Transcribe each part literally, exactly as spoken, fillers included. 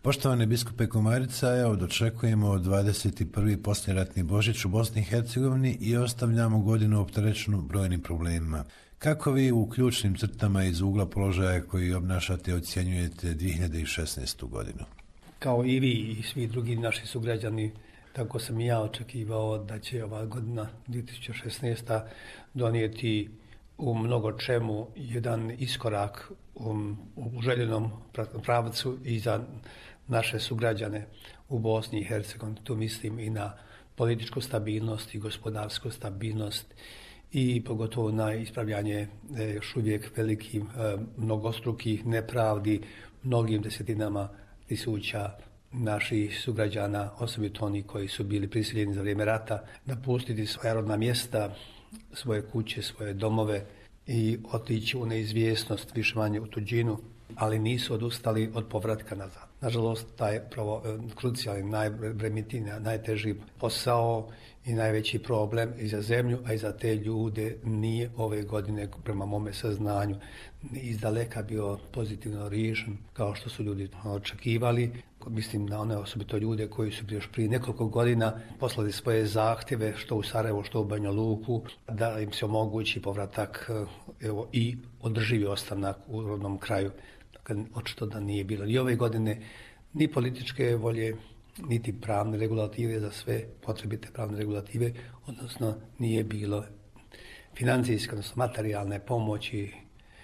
Poštovani biskupe Komarica, evo dočekujemo dvadeset prvi poslijeratni Božić u Bosni i Hercegovini i ostavljamo godinu opterećenu brojnim problemima. Kako vi u ključnim crtama iz ugla položaja koji obnašate ocjenjujete dvije hiljade šesnaestu godinu? Kao i vi i svi drugi naši sugrađani, tako sam i ja očekivao da će ova godina dvije tisuće šesnaesta donijeti u mnogo čemu jedan iskorak u, u željenom pravcu i za naše sugrađane u Bosni i Hercegovini. Tu mislim i na političku stabilnost i gospodarsku stabilnost i pogotovo na ispravljanje još uvijek velikih mnogostrukih nepravdi mnogim desetinama tisuća naših sugrađana, osobito oni koji su bili prisiljeni za vrijeme rata napustiti svoja rodna mjesta, svoje kuće, svoje domove i otići u neizvjesnost, više manje u tuđinu, ali nisu odustali od povratka nazad. Nažalost, taj pravo krucijalni, najbremenitiji, najteži posao i najveći problem i za zemlju, a i za te ljude nije ove godine, prema mome saznanju, izdaleka bio pozitivno riješen kao što su ljudi očekivali. Mislim na one osobito ljude koji su još prije nekoliko godina poslali svoje zahtjeve što u Sarajevo, što u Banja Luku, da im se omogući povratak evo, i održivi ostanak u rodnom kraju. Dakle, očito da nije bilo ni ove godine ni političke volje, niti pravne regulative za sve potrebite pravne regulative, odnosno nije bilo financijske, odnosno materijalne pomoći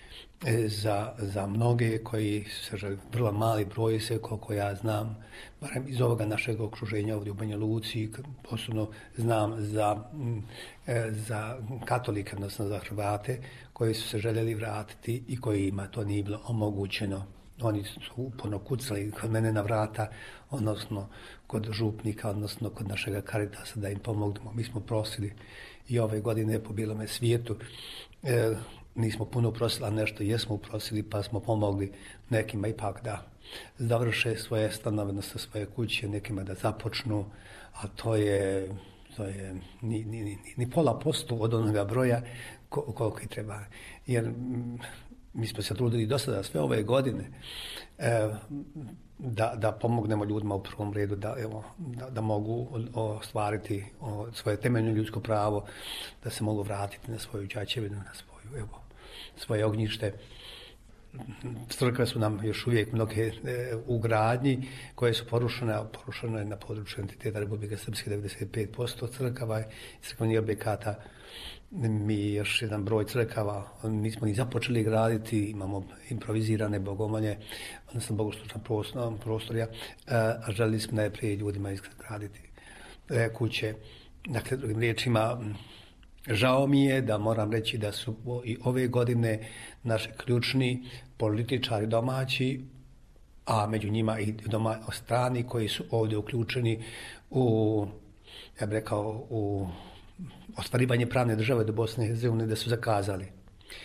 za, za mnoge koji su se vrlo mali broj se, koliko ja znam, barem iz ovoga našeg okruženja ovdje u Banja Luci, posebno znam za, za katolike, odnosno za Hrvate koji su se željeli vratiti i kojima to nije bilo omogućeno. Oni su uporno kucali kod mene na vrata, odnosno kod župnika, odnosno kod našega Caritasa da im pomognemo. Mi smo prosili i ove godine po bijelome svijetu. E, nismo puno prosili, a nešto jesmo prosili, pa smo pomogli nekima ipak da završe svoje stanove, odnosno svoje kuće, nekima da započnu, a to je, to je ni, ni, ni, ni pola posto od onoga broja koliko i treba. Jer mi smo se trudili do sada sve ove godine e, da, da pomognemo ljudima u prvom redu da, evo, da, da mogu ostvariti o, svoje temeljno ljudsko pravo, da se mogu vratiti na svoju Đačevinu, na svoju, evo, svoje ognjište. Crkve su nam još uvijek mnoge e, u gradnji koje su porušene, porušene na području entiteta Republike Srpske devedeset pet posto crkava i crkvenih objekata. Mi još jedan broj crkava nismo ni započeli graditi, imamo improvizirane bogomolje, odnosno bogoslužna prostorija, a želili smo najprije ljudima izgraditi kuće. Dakle, drugim riječima, žao mi je da moram reći da su i ove godine naši ključni političari domaći, a među njima i doma strani koji su ovdje uključeni u, ja bih rekao, u ostvarivanje pravne države do Bosne i Hercegovine, da su zakazali. E,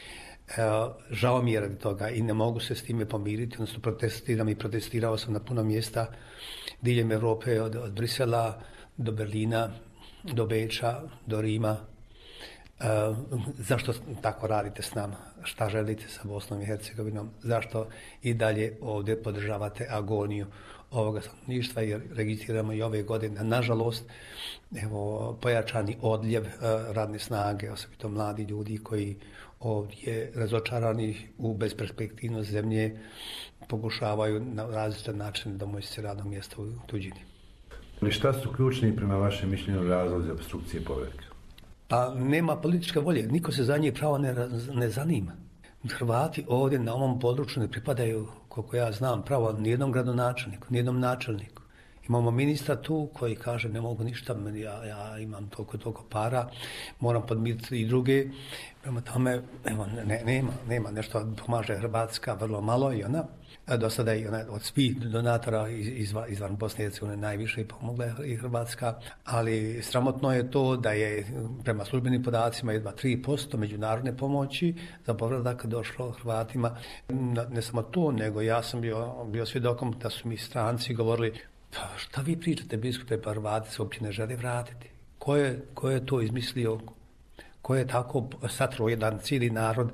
žao mi je radi toga i ne mogu se s time pomiriti, odnosno protestiram i protestirao sam na puno mjesta diljem Europe, od, od Brisela do Berlina, do Beča, do Rima. E, zašto tako radite s nama? Šta želite sa Bosnom i Hercegovinom? Zašto i dalje ovdje podržavate agoniju ovoga stanovništva, jer registriramo i ove godine, nažalost, evo, pojačani odljev uh, radne snage, osobito mladi ljudi koji ovdje razočarani u besperspektivnost zemlje pokušavaju na različite načine domoći se radnog mjesta u tuđini. Ali šta su ključni prema vašem mišljenju razlozi opstrukcije povratka? Pa nema političke volje, niko se za njih pravo ne, ne zanima. Hrvati ovdje na ovom području ne pripadaju, koliko ja znam, pravo nijednom gradonačelniku, nijednom načelniku. Imamo ministra tu koji kaže ne mogu ništa, ja, ja imam toliko, toliko para, moram podmiriti i druge. Prema tome, evo, ne, nema, nema, nešto pomaže Hrvatska vrlo malo i ona. Do sada je ona od svih donatora izvan, izvan Bosne i Hercegovine najviše pomogla i Hrvatska, ali sramotno je to da je prema službenim podacima jedva tri posto međunarodne pomoći za povratak došlo Hrvatima. Ne samo to, nego ja sam bio, bio svjedokom da su mi stranci govorili pa šta vi pričate, biskupe, pa Hrvati se uopće ne žele vratiti. Ko je, ko je to izmislio? Ko je tako satro jedan cijeli narod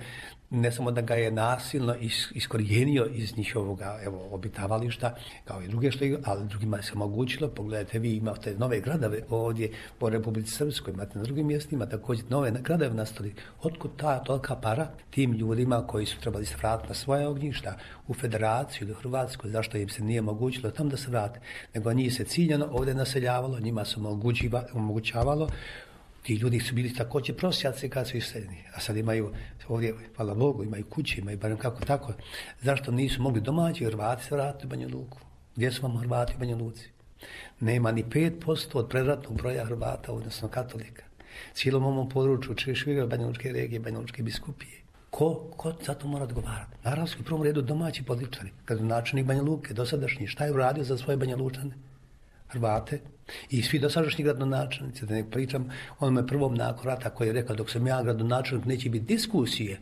Ne samo da ga je nasilno iskorijenio iz njihovog evo, obitavališta, kao i druge što je, ali drugima se omogućilo. Pogledajte, vi imate nove gradove ovdje po Republici Srpskoj, imate na drugim mjestima također nove gradove nastali. Otkud ta tolika para tim ljudima koji su trebali se vratiti na svoje ognjišta u Federaciju ili u Hrvatskoj, zašto im se nije omogućilo tam da se vrate, nego njih se ciljano ovdje naseljavalo, njima se omogućavalo. Ti ljudi su bili također prosjaci kad su iseljeni, a sad imaju ovdje, hvala Bogu, imaju kuće, imaju barem kako tako. Zašto nisu mogli domaći Hrvati se vratiti u Banja Luku? Gdje su vam Hrvati u Banja Luci? Nema ni pet posto od predratnog broja Hrvata, odnosno katolika. Cijelom ovom području Češvira, Banja Lučke regije, Banja Lučke biskupije. Ko, ko za to mora odgovarati? Naravno, u prvom redu domaći političari. Gradonačelnik Banja Luke, dosadašnji, šta je uradio za svoje Banja Lučane? Hrvate i svi dosadašnji gradonačelnici, da ne pričam onome prvom nakon rata koji je rekao dok sam ja gradonačelnik neće biti diskusije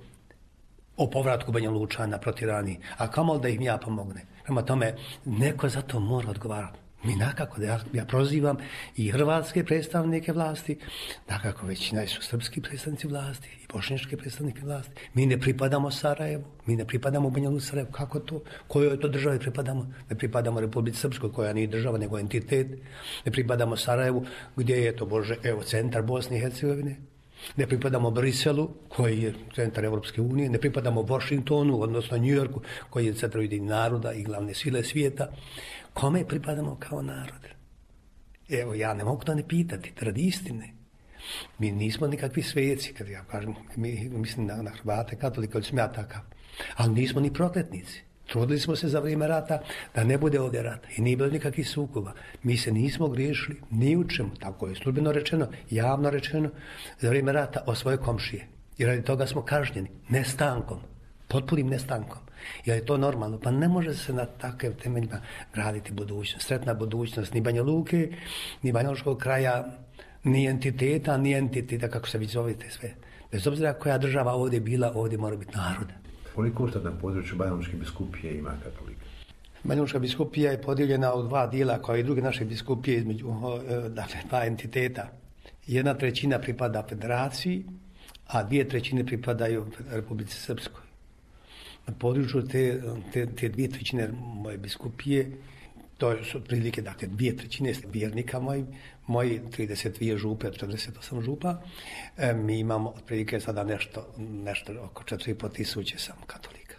o povratku Banja Lučana protirani, a kamoli da im ja pomogne. Prema tome, neko za to mora odgovarati. Mi nakako, da ja, ja prozivam i hrvatske predstavnike vlasti, nakako većina su srpski predstavnici vlasti i bošnjačke predstavnike vlasti. Mi ne pripadamo Sarajevu, mi ne pripadamo Banja Luci Sarajevu. Kako to? Kojoj to državi pripadamo? Ne pripadamo Republici Srpskoj, koja nije država, nego entitet. Ne pripadamo Sarajevu, gdje je to, Bože, evo, centar Bosne i Hercegovine. Ne pripadamo Briselu, koji je centar Evropske unije. Ne pripadamo Washingtonu, odnosno New Yorku, koji je centar Ujedinjenih naroda i glavne sile svijeta. Kome pripadamo kao narod? Evo, ja ne mogu to ne pitati, radi istine. Mi nismo nikakvi sveci, kad ja kažem, mi, mislim na, na Hrvate, katolike, ali sam ja takav. Ali nismo ni prokletnici. Trudili smo se za vrijeme rata da ne bude ovdje rata i nije bilo nikakvih sukoba. Mi se nismo griješili ni u čemu, tako je službeno rečeno, javno rečeno, za vrijeme rata o svoje komšije. I radi toga smo kažnjeni, nestankom, potpunim nestankom. Jer je to normalno, pa ne može se na takvim temeljima graditi budućnost. Sretna budućnost ni Banja Luke, ni Banjalučkog kraja, ni entiteta, ni entiteta, kako se vi zovete sve. Bez obzira koja država ovdje bila, ovdje mora biti narod. Koliko sad na području Banjalučke biskupije ima katolika? Banjalučka biskupija je podijeljena u dva dijela, kao i druge naše biskupije, između dakle, dva entiteta. Jedna trećina pripada Federaciji, a dvije trećine pripadaju Republici Srpskoj. Na području te, te, te dvije trećine moje biskupije, to su otprilike, dakle, dvije trećine vjernika moji, moji trideset dvije župe, četrdeset osam župa, e, mi imamo otprilike sada nešto, nešto oko četiri i pol tisuće samo katolika.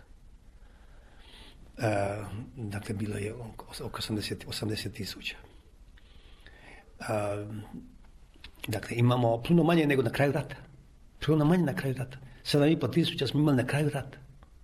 E, dakle, bilo je oko, oko osamdeset tisuća. E, dakle, imamo puno manje nego na kraju rata. Puno manje na kraju rata. sedam i pol tisuća smo imali na kraju rata.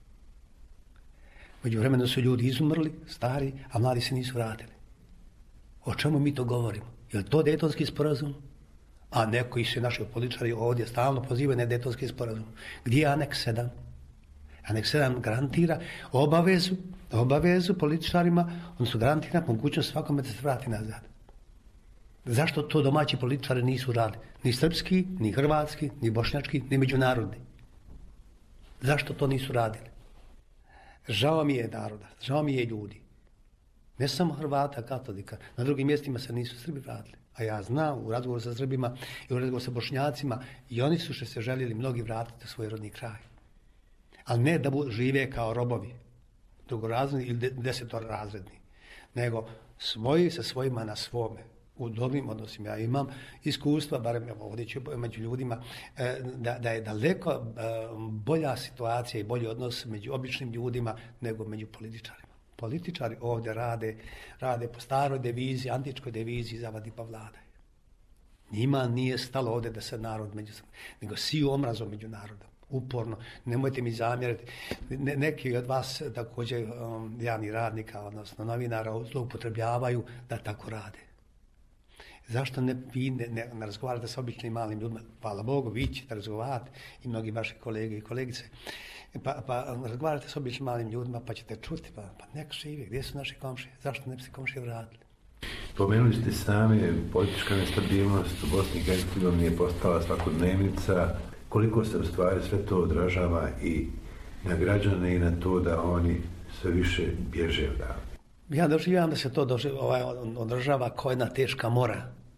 Među vremenu su ljudi izumrli, stari, a mladi se nisu vratili. O čemu mi to govorimo? Je li to Dejtonski sporazum? A neko i se naši političari ovdje stalno pozivaju na Dejtonski sporazum. Gdje je aneks sedam? Aneks sedam garantira obavezu, obavezu političarima, oni su garantira mogućnost svakome da se vrati nazad. Zašto to domaći političari nisu radili? Ni srpski, ni hrvatski, ni bošnjački, ni međunarodni. Zašto to nisu radili? Žao mi je naroda, žao mi je ljudi. Ne samo Hrvata, katolika, na drugim mjestima se nisu Srbi vratili. A ja znam u razgovoru sa Srbima i u razgovoru sa Bošnjacima i oni su še se željeli mnogi vratiti u svoj rodni kraj. Ali ne da žive kao robovi, drugorazredni ili desetorazredni, nego svoji sa svojima na svome. U dobrim odnosima. Ja imam iskustva, barem ovdje ću među ljudima, da, da je daleko bolja situacija i bolji odnos među običnim ljudima nego među političarima. Političari ovdje rade, rade po staroj deviziji, antičkoj deviziji, zavadi pa vladaj. Njima nije stalo ovdje da se narod međusobno, nego siju omrazom među narodom. Uporno, nemojte mi zamjeriti. Ne, neki od vas također um, javnih radnika, odnosno novinara, zloupotrebljavaju da tako rade. Zašto ne, vi ne, ne, ne razgovarate s običnim malim ljudima? Hvala Bogu, vi ćete razgovarati i mnogi vaši kolege i kolegice. Pa, pa razgovarate s običnim malim ljudima pa ćete čuti, pa, pa nek živi, gdje su naši komšije? Zašto ne bi se komšije vratili? Spomenuli ste same, politička nestabilnost u Bosni i Hercegovini je postala svakodnevnica. Koliko se u stvari sve to odražava i na građane i na to da oni sve više bježe odavde? Ja doživljam da se to doživ, ovaj, održava kao jedna teška mora.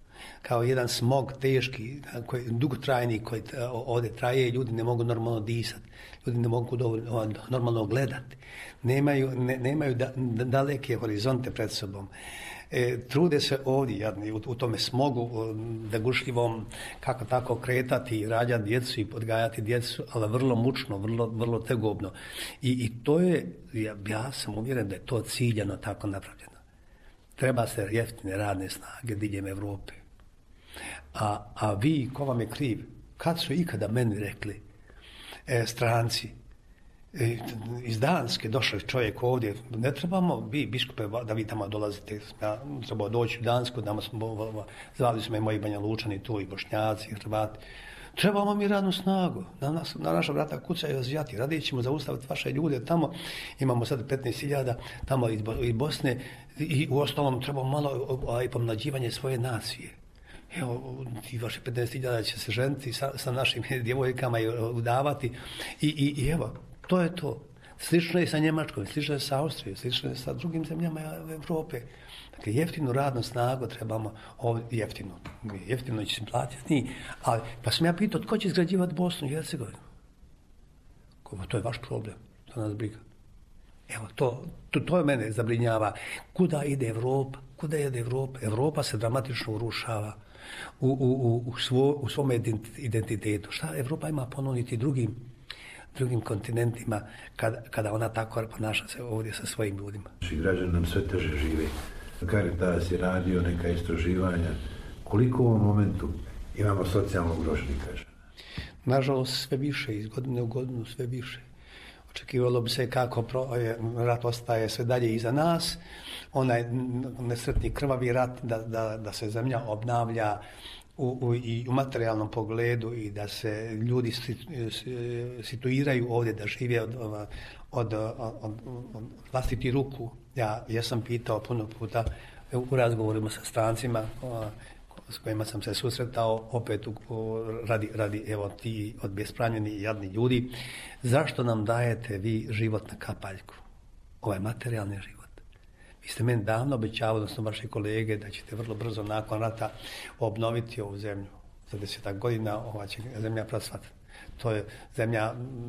kao jedan smog teški, koji, dugotrajni koji ovdje traje, ljudi ne mogu normalno disati, ljudi ne mogu dovoljno, normalno gledati, nemaju, ne, nemaju da, da, daleke horizonte pred sobom. E, trude se ovdje jadni, u, u tome smogu degušljivom kako tako kretati i rađati djecu i odgajati djecu, ali vrlo mučno, vrlo, vrlo tegobno. I, i to je, ja, ja sam uvjeren da je to ciljano tako napravljeno. Treba se jeftine radne snage diljem Evrope. A, a vi, ko vam je kriv? Kad su ikada meni rekli e, stranci, e, iz Danske došao čovjek ovdje, ne trebamo vi, biskupe, da vi tamo dolazite, ja, trebao doći u Dansku, da smo, zvali smo i moji Banja Lučani tu, i Bošnjaci, i Hrvati. Trebamo mi radnu snagu, na, nas, na naša vrata kucaju Azijati, radije ćemo zaustaviti vaše ljude tamo, imamo sad petnaest hiljada tamo iz, iz Bosne i u ostalom trebamo malo aj, pomlađivanje svoje nacije. Evo, ti vaše petnaest hiljada će se ženiti sa, sa našim djevojkama i udavati i, i, i evo, to je to. Slično je sa Njemačkom, slično je sa Austrijom, slično je sa drugim zemljama Evrope. Dakle, jeftinu radnu snagu trebamo ovdje, jeftinu, jeftino će se platiti, ali pa sam ja pitao, tko će izgrađivati Bosnu i Hercegovinu? To je vaš problem, to nas briga. Evo, to, to, to je mene zabrinjava. Kuda ide Evropa? Kuda ide Evropa? Evropa se dramatično urušava u, u, u, u, svo, u svom identitetu. Šta Evropa ima ponuditi drugim drugim kontinentima kada, kada ona tako ponaša se ovdje sa svojim ljudima? Naši građani nam sve teže žive. Caritas je radio neka istraživanja. Koliko u ovom momentu imamo socijalno ugroženih građana? Nažalost, sve više, iz godine u godinu sve više. Očekivalo bi se kako pro, rat ostaje sve dalje iza nas, onaj nesretni krvavi rat, da, da, da se zemlja obnavlja u, u, i u materijalnom pogledu i da se ljudi situiraju ovdje, da žive od, od, od, od, od vlastiti ruku. Ja, ja sam pitao puno puta u razgovorima sa strancima s kojima sam se susretao, opet u, radi, radi evo ti odbespravljeni i jadni ljudi, zašto nam dajete vi život na kapaljku? Ovaj materijalni život. Vi ste meni davno obećavali, odnosno vaši kolege, da ćete vrlo brzo nakon rata obnoviti ovu zemlju. Za desetak godina ova će zemlja procvati. To je zemlja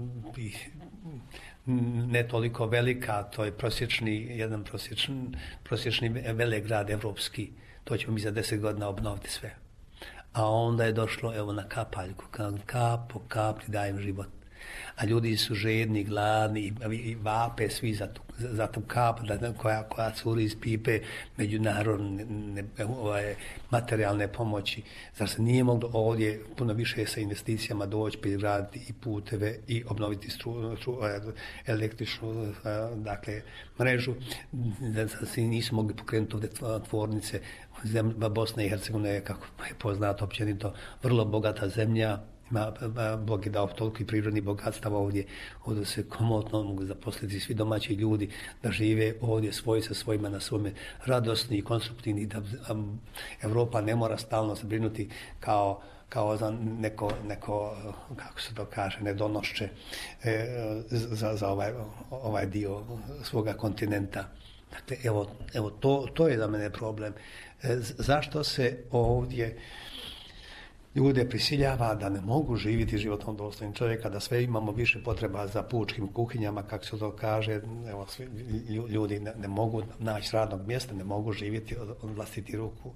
ne toliko velika, to je prosječni, jedan prosječni, prosječni velegrad evropski. To ćemo mi za deset godina obnoviti sve. A onda je došlo evo na kapaljku, kap po kap ti dajem život. A ljudi su žedni, gladni i vape svi za tu, za tu kap da, koja, koja curi iz pipe međunarodne ne, ovaj, materijalne pomoći. Zar se nije moglo ovdje puno više sa investicijama doći, izgraditi i puteve i obnoviti stru, stru, električnu dakle, mrežu, da se nisu mogli pokrenuti ovdje tvornice. Zemlja Bosna i Hercegovina je, kako je poznato općenito, vrlo bogata zemlja. Ima, Bog je dao toliko i prirodnih bogatstava ovdje, ovdje se komotno mogu zaposliti svi domaći ljudi da žive ovdje svoji sa svojima na svome radosni i konstruktivni, da um, Evropa ne mora stalno se brinuti kao, kao za neko, neko, kako se to kaže, nedonošće e, za, za ovaj, ovaj dio svoga kontinenta. Dakle, evo, evo to, to je za mene problem. E, zašto se ovdje ljude prisiljava da ne mogu živjeti životom dostojnim čovjeka, da sve imamo više potreba za pučkim kuhinjama, kako se to kaže, evo, svi, ljudi ne, ne mogu naći radnog mjesta, ne mogu živjeti od, od vlastiti ruku.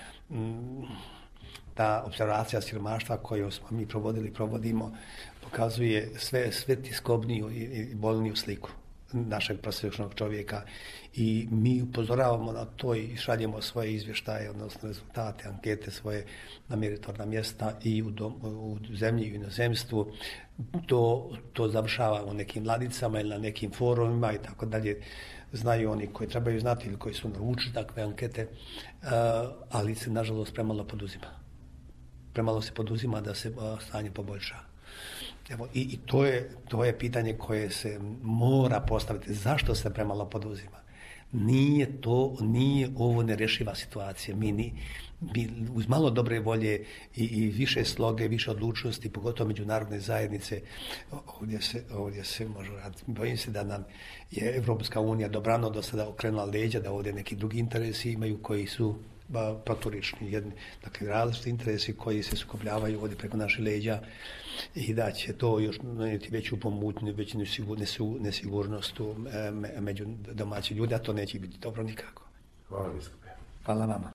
Ta observacija siromaštva koju smo mi provodili, provodimo, pokazuje sve, sve tiskobniju i, i bolniju sliku našeg prosječnog čovjeka i mi upozoravamo na to i šaljemo svoje izvještaje, odnosno rezultate, ankete svoje na meritorna mjesta i u, dom, u zemlji i u inozemstvu. To, to završava u nekim ladicama ili na nekim forumima i tako dalje. Znaju oni koji trebaju znati ili koji su naručili takve ankete, ali se nažalost premalo poduzima. Premalo se poduzima da se stanje poboljša. Evo, i, i to je, to je pitanje koje se mora postaviti. Zašto se premalo poduzima? Nije to, nije ovo nerješiva situacija. Mi, ni, mi uz malo dobre volje i, i više sloge, više odlučnosti, pogotovo međunarodne zajednice, ovdje se, ovdje se može raditi. Bojim se da nam je Evropska unija dobrano do sada okrenula leđa, da ovdje neki drugi interesi imaju koji su proturični, jedni, dakle različiti interesi koji se sukobljavaju ovdje preko naše leđa i da će to još donijeti veću pomutnju, veću nesigurnost među domaći ljudi, a to neće biti dobro nikako. Hvala biskupe. Hvala vama.